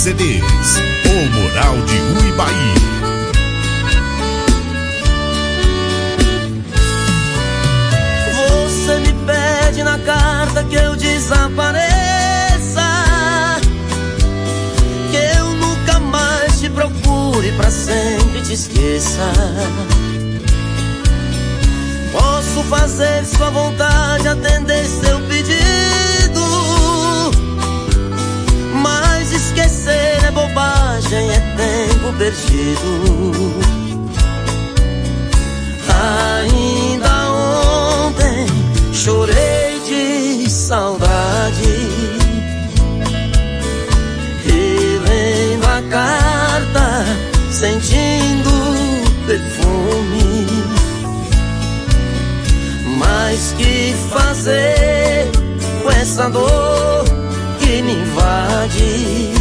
CDs, o Mural de Uibaí. Você me pede na carta que eu desapareça, que eu nunca mais te procure, pra sempre te esqueça. Posso fazer sua vontade, atender seu pedido, mas esquecer é bobagem, é tempo perdido. Ainda ontem chorei de saudade, relendo a carta, sentindo perfume. Mas que fazer com essa dor que me invade?